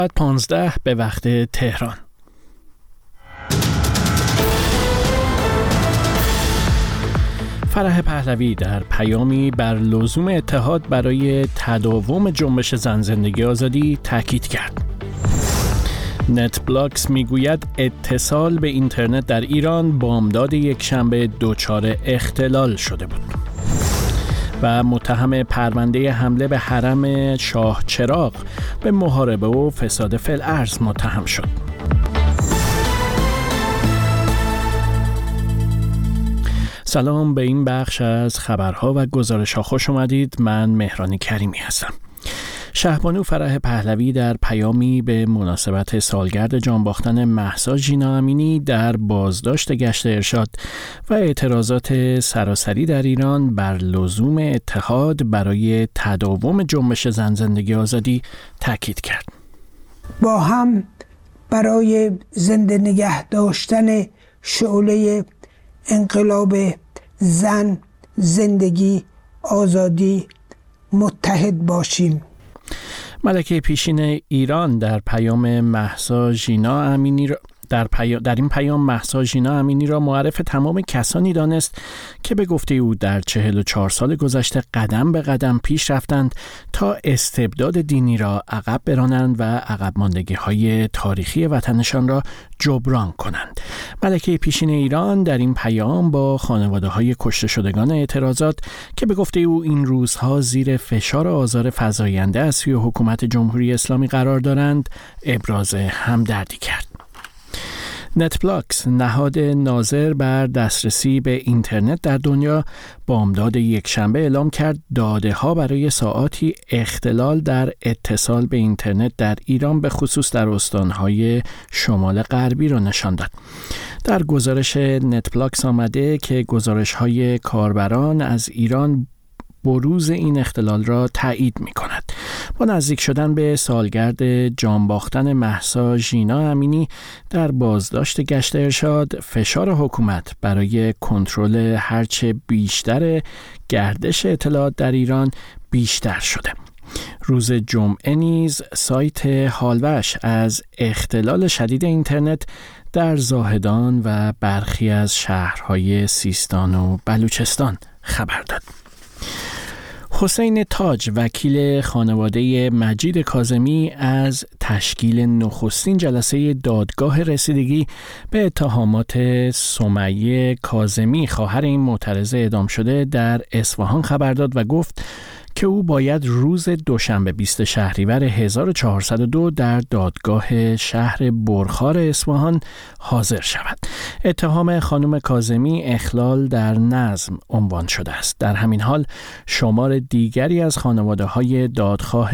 15 به وقت تهران. فرح پهلوی در پیامی بر لزوم اتحاد برای تداوم جنبش زن زندگی آزادی تاکید کرد. نت بلاکس میگوید اتصال به اینترنت در ایران بامداد یکشنبه دچار اختلال شده بود. و متهم پرونده حمله به حرم شاه چراغ به محاربه و فساد فی الارض متهم شد. سلام، به این بخش از خبرها و گزارش‌ها خوش اومدید. من مهران کریمی هستم. شهبانو فرح پهلوی در پیامی به مناسبت سالگرد جانباختن مهسا ژینا امینی در بازداشت گشت ارشاد و اعتراضات سراسری در ایران بر لزوم اتحاد برای تداوم جنبش زن زندگی آزادی تاکید کرد. با هم برای زنده نگه داشتن شعله انقلاب زن زندگی آزادی متحد باشیم. ملکه پیشین ایران در پیام مهسا ژینا امینی را در این پیام مهسا ژینا امینی را معرف تمام کسانی دانست که به گفته او در 44 سال گذشته قدم به قدم پیش رفتند تا استبداد دینی را عقب برانند و عقب ماندگی‌های تاریخی وطنشان را جبران کنند. ملکه پیشین ایران در این پیام با خانواده‌های کشته شدگان اعتراضات که به گفته او این روزها زیر فشار آزار فزاینده از سوی حکومت جمهوری اسلامی قرار دارند، ابراز همدردی کرد. نت بلاکس، نهاد ناظر بر دسترسی به اینترنت در دنیا، بامداد یکشنبه اعلام کرد داده‌ها برای ساعاتی اختلال در اتصال به اینترنت در ایران به خصوص در استان‌های شمال غربی را نشان داد. در گزارش نت بلاکس آمده که گزارش‌های کاربران از ایران بروز این اختلال را تایید می کند. با نزدیک شدن به سالگرد جانباختن مهسا ژینا امینی در بازداشت گشت ارشاد، فشار حکومت برای کنترل هرچه بیشتر گردش اطلاعات در ایران بیشتر شده. روز جمعه نیز سایت هالوش از اختلال شدید اینترنت در زاهدان و برخی از شهرهای سیستان و بلوچستان خبر داد. حسین تاج، وکیل خانواده مجید کاظمی، از تشکیل نخستین جلسه دادگاه رسیدگی به اتهامات سمیه کاظمی، خواهر این معترضه اعدام شده، در اصفهان خبر داد و گفت که او باید روز دوشنبه 20 شهریور 1402 در دادگاه شهر برخار اصفهان حاضر شود. اتهام خانم کاظمی اخلال در نظم عنوان شده است. در همین حال شمار دیگری از خانواده‌های دادخواه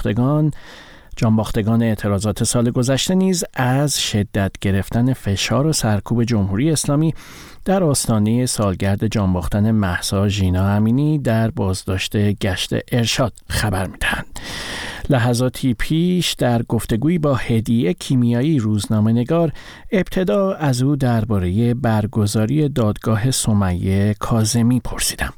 جانباختگان اعتراضات سال گذشته نیز از شدت گرفتن فشار و سرکوب جمهوری اسلامی در آستانه سالگرد جانباختن مهسا ژینا امینی در بازداشت گشت ارشاد خبر می‌دهند. لحظاتی پیش در گفتگویی با هدیه کیمیایی روزنامه‌نگار، ابتدا از او درباره برگزاری دادگاه سمیه کاظمی پرسیدم.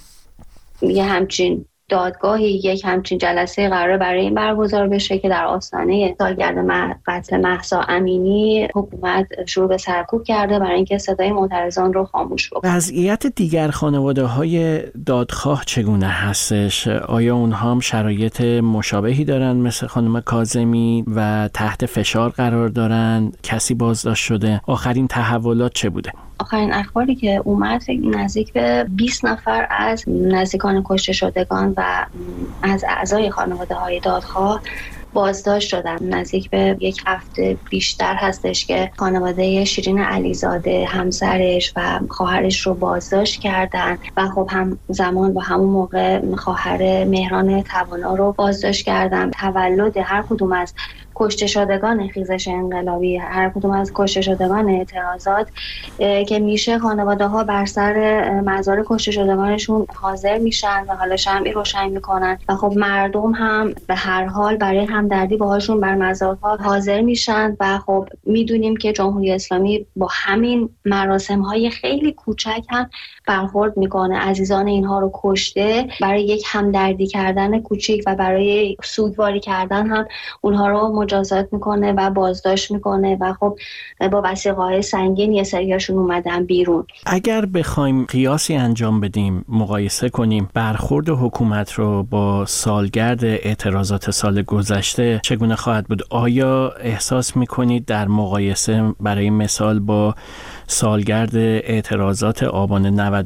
یه همچین یک همچین جلسه قرار برای این برگزار بشه که در آستانه سالگرد قتل مهسا امینی حکومت شروع به سرکوب کرده برای اینکه صدای معترضان رو خاموش بکنه. وضعیت دیگر خانواده‌های دادخواه چگونه هستش؟ آیا اونها هم شرایط مشابهی دارن مثل خانم کاظمی و تحت فشار قرار دارن؟ کسی بازداشت شده؟ آخرین تحولات چه بوده؟ آخرین اخباری که اومد نزدیک به 20 نفر از نزدیکان کشته شدگان و از اعضای خانواده‌های دادخواه بازداشت شدن. نزدیک به یک هفته بیشتر هستش که خانواده شیرین علیزاده، همسرش و خواهرش رو بازداشت کردن و خب هم زمان با همون موقع خواهر مهران توانا رو بازداشت کردن. تولد هر کدوم از کشته شدگان خیزش انقلابی، هر کدوم از کشته شدگان اعتراضات که میشه، خانواده ها بر سر مزار کشته شدگانشون حاضر میشن و حالا شمعی روشن میکنن و خب مردم هم به هر حال برای همدردی باهاشون بر مزارها حاضر میشن و خب میدونیم که جمهوری اسلامی با همین مراسم های خیلی کوچک هم برخورد میکنه. عزیزان اینها رو کشته، برای یک همدردی کردن کوچیک و برای سوگواری کردن هم اونها رو مجازات میکنه و بازداشت میکنه و خب با وثیقه‌های سنگین یه سریاشون اومدن بیرون. اگر بخوایم قیاسی انجام بدیم، مقایسه کنیم برخورد حکومت رو با سالگرد اعتراضات سال گذشته، چگونه خواهد بود؟ آیا احساس میکنید در مقایسه برای مثال با سالگرد اعتراضات آبان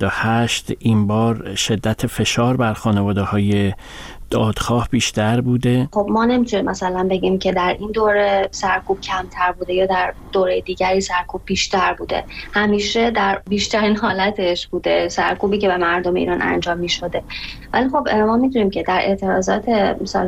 98 این بار شدت فشار بر خانواده‌های دادخواه بیشتر بوده؟ خب ما نمیتونیم مثلا بگیم که در این دوره سرکوب کمتر بوده یا در دوره دیگری سرکوب بیشتر بوده. همیشه در بیشترین حالتش بوده سرکوبی که به مردم ایران انجام میشده. ولی خب ما میدونیم که در اعتراضات سال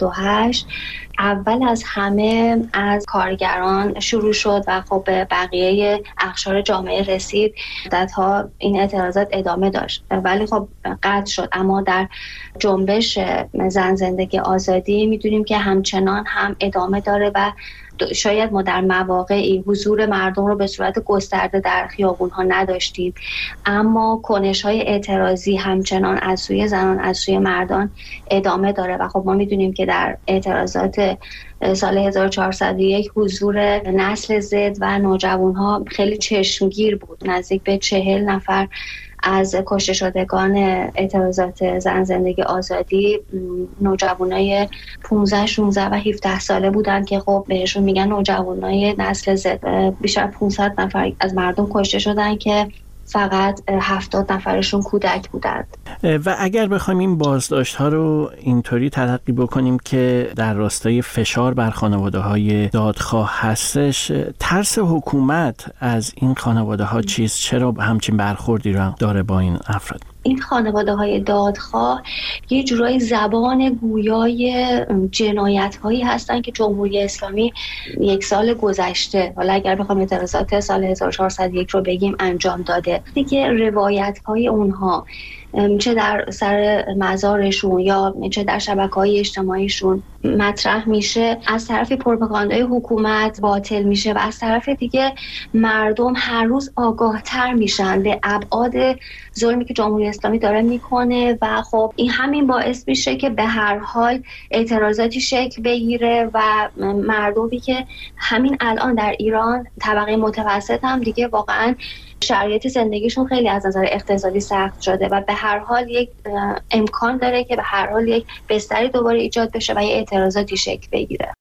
98 اول از همه از کارگران شروع شد و خب به بقیه اقشار جامعه رسید. مدت‌ها این اعتراضات ادامه داشت ولی خب قطع شد. اما در جنبش زن زندگی آزادی میدونیم که همچنان هم ادامه داره و شاید ما در مواقعی حضور مردم رو به صورت گسترده در خیابون‌ها نداشتیم، اما کنش‌های اعتراضی همچنان از سوی زنان از سوی مردان ادامه داره و خب ما میدونیم که در اعتراضات سال 1401 حضور نسل زد و نوجوان‌ها خیلی چشمگیر بود. نزدیک به 40 نفر از کشته شدگان اعتراضات زن زندگی آزادی نوجوانای 15 16 و 17 ساله بودن که خب بهشون میگن نوجوانای نسل زد. بیشتر 500 نفر از مردم کشته شدن که فقط 70 نفرشون کودک بودند. و اگر بخوایم این بازداشت ها رو اینطوری تلقی بکنیم که در راستای فشار بر خانواده های دادخواه هستش، ترس حکومت از این خانواده ها چیست؟ چرا همچین برخوردی رو داره با این افراد؟ این خانواده های دادخواه یه جورای زبان گویای جنایت هایی هستن که جمهوری اسلامی یک سال گذشته، حالا اگر بخوام اعتراضات سال 1401 رو بگیم، انجام داده. دیگه روایت های اونها چه در سر مزارشون یا چه در شبکه‌های اجتماعیشون مطرح میشه، از طرف پروپاگاندای حکومت باطل میشه و از طرف دیگه مردم هر روز آگاهتر میشن به ابعاد ظلمی که جمهوری اسلامی داره میکنه و خب این همین باعث میشه که به هر حال اعتراضاتی شکل بگیره و مردمی که همین الان در ایران طبقه متوسط هم دیگه واقعا شرایط زندگیشون خیلی از نظر اقتصادی سخت شده و به هر حال یک امکان داره که به هر حال یک بستری دوباره ایجاد بشه و یک اعتراضاتی شکل بگیره.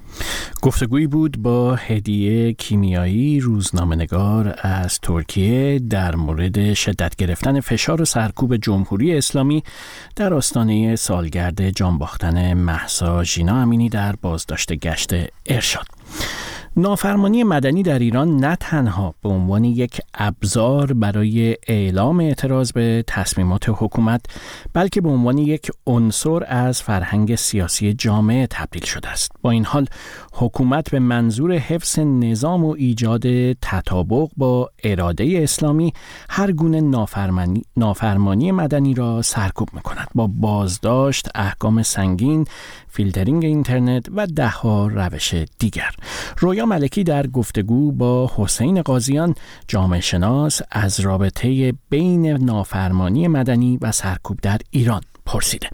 گفتگویی بود با هدیه کیمیایی، روزنامه‌نگار از ترکیه، در مورد شدت گرفتن فشار و سرکوب جمهوری اسلامی در آستانه سالگرد جان باختن مهسا ژینا امینی در بازداشت گشت ارشاد. نافرمانی مدنی در ایران نه تنها به عنوان یک ابزار برای اعلام اعتراض به تصمیمات حکومت، بلکه به عنوان یک عنصر از فرهنگ سیاسی جامعه تبدیل شده است. با این حال حکومت به منظور حفظ نظام و ایجاد تطابق با اراده اسلامی هر گونه نافرمانی مدنی را سرکوب می‌کند، با بازداشت، احکام سنگین، فیلترینگ اینترنت و ده‌ها روش دیگر. رویا ملکی در گفتگو با حسین قاضیان، جامعه شناس، از رابطه بین نافرمانی مدنی و سرکوب در ایران پرسیده.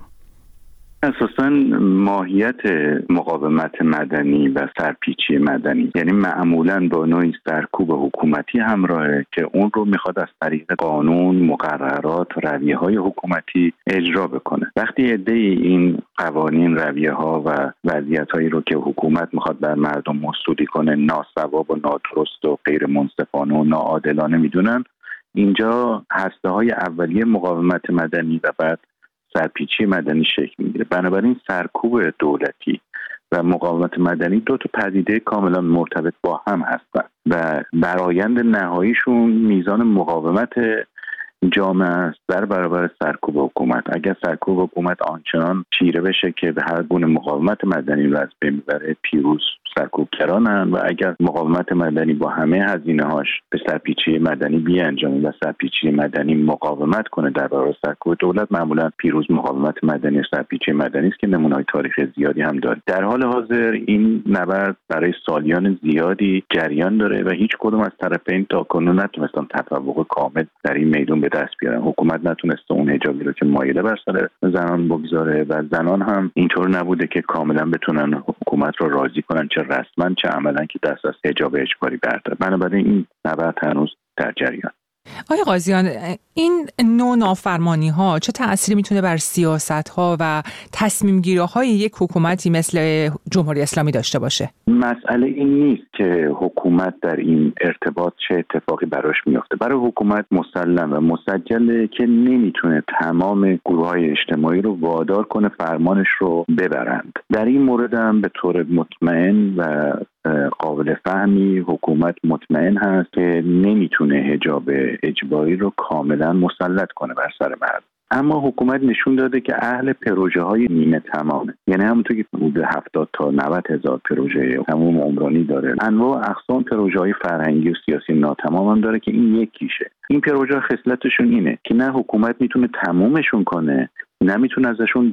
اساساً ماهیت مقاومت مدنی و سرپیچی مدنی یعنی معمولاً با نوعی سرکوب حکومتی همراهه که اون رو میخواد از طریق قانون، مقررات و رویه‌های حکومتی اجرا بکنه. وقتی عده‌ای این قوانین، رویه‌ها و وضعیت‌هایی رو که حکومت میخواد بر مردم مسئولی کنه ناصواب و نادرست و غیر منصفانه و ناعادلانه میدونن، اینجا هسته‌های اولیه مقاومت مدنی و بعد سرپیچی مدنی شکل میگیره. بنابراین سرکوب دولتی و مقاومت مدنی دو تا پدیده کاملا مرتبط با هم هستن و برآیند نهاییشون میزان مقاومت جامعه است در برابر سرکوب حکومت. اگر سرکوب حکومت آنچنان چیره بشه که به هر گونه مقاومت مدنی رو از بین ببره، پیروز سرکوب نگرانن و اگر مقاومت مدنی با همه هزینه‌هاش به سرپیچی مدنی بیانجامه و سرپیچی مدنی مقاومت کنه در برابر سرکوب دولت، معمولا پیروز مقاومت مدنی و سرپیچی مدنی است که نمونه‌های تاریخی زیادی هم داره. در حال حاضر این نبرد برای سالیان زیادی جریان داره و هیچ کدوم از طرفین تاکنون نتونستن تفوق کامل در این میدان به دست بیارن. حکومت نتونسته اون حجابی رو که مایله بر سر زنان بگذاره و زنان هم اینطور نبوده که کاملا بتونن حکومت رو راضی کنن، چه رسما چه عملا، که دست از حجاب اجباری برداره. بنابراین این نبرد هنوز در جریان. آقای قاضیان، این نوع نافرمانی ها چه تأثیری میتونه بر سیاست ها و تصمیم گیری های یک حکومتی مثل جمهوری اسلامی داشته باشه؟ مسئله این نیست که حکومت در این ارتباط چه اتفاقی براش میفته. برای حکومت مسلم و مسجله که نمیتونه تمام گروه‌های اجتماعی رو وادار کنه فرمانش رو ببرند. در این مورد هم به طور مطمئن و قابل فهمی حکومت مطمئن هست که نمیتونه حجاب اجباری رو کاملا مسلط کنه بر سر مردم. اما حکومت نشون داده که اهل پروژه های نیمه تمامه، یعنی همونطور که حدود 70 تا 90 هزار پروژه تمام عمرانی داره، انواع اقسام پروژه های فرهنگی و سیاسی ناتمام هم داره که این یکیشه. این پروژه خصلتشون اینه که نه حکومت میتونه تمومشون کنه، نمیتونه ازشون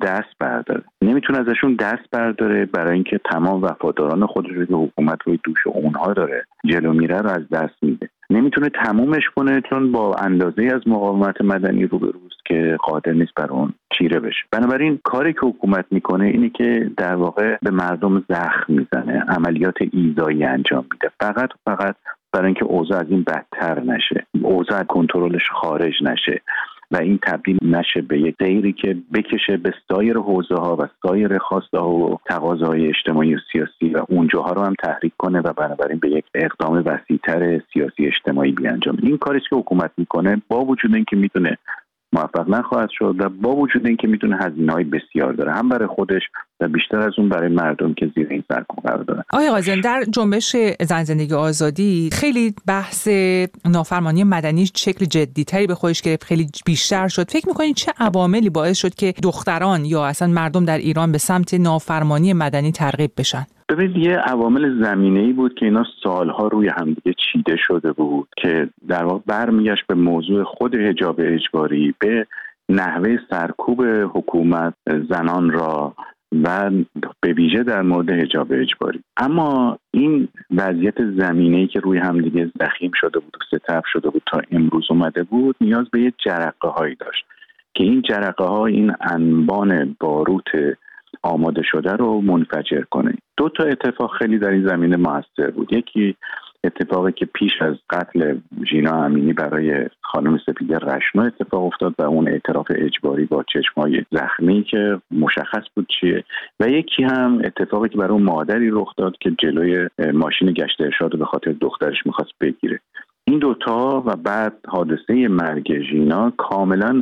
دست برداره برای اینکه تمام وفاداران خودش رو که حکومت روی دوش اونها داره جلو میره رو از دست میده. نمیتونه تمومش کنه چون با اندازه از مقاومت مدنی روبروست که قادر نیست بر اون چیره بشه. بنابراین کاری که حکومت میکنه اینه که در واقع به مردم زخم میزنه، عملیات ایذایی انجام میده، فقط برای اینکه اوضاع از این بدتر نشه، اوضاع کنترلش خارج نشه و این تبدیل نشه به یک سیری که بکشه به سایر حوزه‌ها و سایر خواسته‌ها و تقاضاهای اجتماعی و سیاسی و اونجاها رو هم تحریک کنه و بنابراین به یک اقدام وسیع‌تر سیاسی اجتماعی بیانجامه. این کاری که حکومت میکنه با وجود اینکه میتونه موفق نخواهد شد و با وجود اینکه میتونه هزینه‌های بسیار داره، هم برای خودش و بیشتر از اون برای مردم که زیر این سرکوب قرار دارن. آقای قاضیان، در جنبش زن زندگی آزادی خیلی بحث نافرمانی مدنی شکل جدی‌تری به خودش گرفت، خیلی بیشتر شد. فکر می‌کنید چه عواملی باعث شد که دختران یا اصلا مردم در ایران به سمت نافرمانی مدنی ترغیب بشن؟ ببینید، یه عوامل زمینه‌ای بود که اینا سالها روی همدیگه چیده شده بود که در واقع برمیگشت به موضوع خود حجاب اجباری، به نحوه سرکوب حکومت زنان را و به ویژه در مورد حجاب اجباری. اما این وضعیت زمینه‌ای که روی همدیگه ضخیم شده بود و ستبر شده بود تا امروز اومده بود، نیاز به یه جرقه‌هایی داشت که این جرقه‌ها این انبان باروت آماده شده رو منفجر کنه. دو تا اتفاق خیلی در این زمینه موثر بود. یکی اتفاقی که پیش از قتل ژینا امینی برای خانم سپیده رشنا اتفاق افتاد و اون اعتراف اجباری با چشمای زخمی که مشخص بود چیه، و یکی هم اتفاقی که برای اون مادری رخ داد که جلوی ماشین گشت ارشاد رو به خاطر دخترش می‌خواست بگیره. این دوتا و بعد حادثه مرگ ژینا کاملا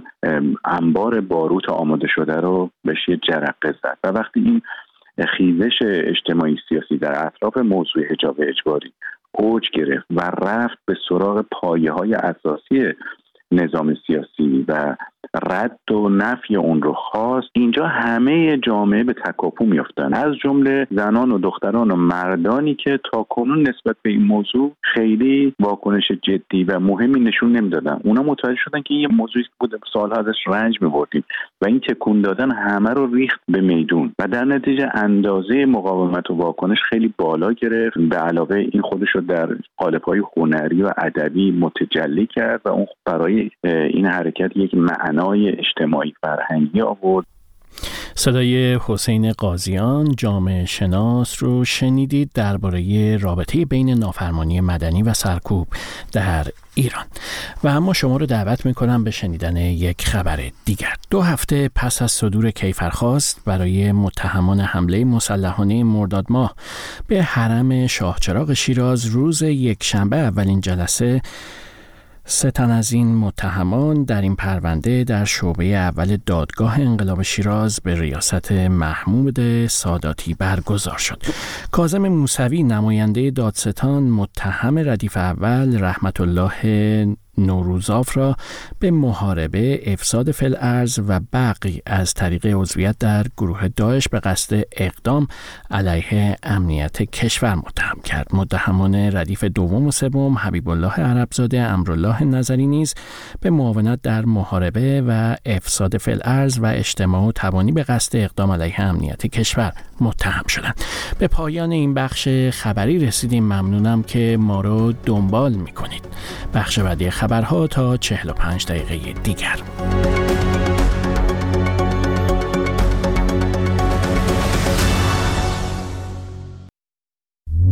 انبار باروت آماده شده رو بهش یه جرقه زد و وقتی این خیزش اجتماعی سیاسی در اطراف موضوع حجاب اجباری اوج گرفت و رفت به سراغ پایه‌های اساسی نظام سیاسی و رد و نفی اون رو خواست، اینجا همه جامعه به تکاپو میافتن، از جمله زنان و دختران و مردانی که تاکنون نسبت به این موضوع خیلی واکنش جدی و مهمی نشون نمیدادن. اونا متوجه شدن که این یه موضوعی بوده سالها ازش رنج می‌بردیم و این تکون دادن همه رو ریخت به میدون و در نتیجه اندازه مقاومت و واکنش خیلی بالا گرفت. به علاوه این خودش رو در قالب‌های هنری و ادبی متجلی کرد و اون برای این حرکت یک معنای اجتماعی فرهنگی آورد. صدای حسین قاضیان جامعه شناس رو شنیدید درباره رابطه بین نافرمانی مدنی و سرکوب در ایران. و اما شما رو دعوت میکنم به شنیدن یک خبر دیگر. 2 هفته پس از صدور کیفرخواست برای متهمان حمله مسلحانه مرداد ماه به حرم شاهچراغ شیراز، روز یکشنبه اولین جلسه 3 تن از این متهمان در این پرونده در شعبه اول دادگاه انقلاب شیراز به ریاست محمود ساداتی برگزار شد. کاظم موسوی نماینده دادستان متهم ردیف اول رحمت الله نوروزاف را به محاربه، افساد فی الارض و بغی از طریق عضویت در گروه داعش به قصد اقدام علیه امنیت کشور متهم کرد. متهمان ردیف دوم و سوم حبیب الله عربزاده، امرالله نظری نیز به معاونت در محاربه و افساد فی الارض و اجتماع و تبانی به قصد اقدام علیه امنیت کشور متهم شدند. به پایان این بخش خبری رسیدیم. ممنونم که ما رو دنبال میکنید. بخش بعدی خبرها تا 45 دقیقه دیگر.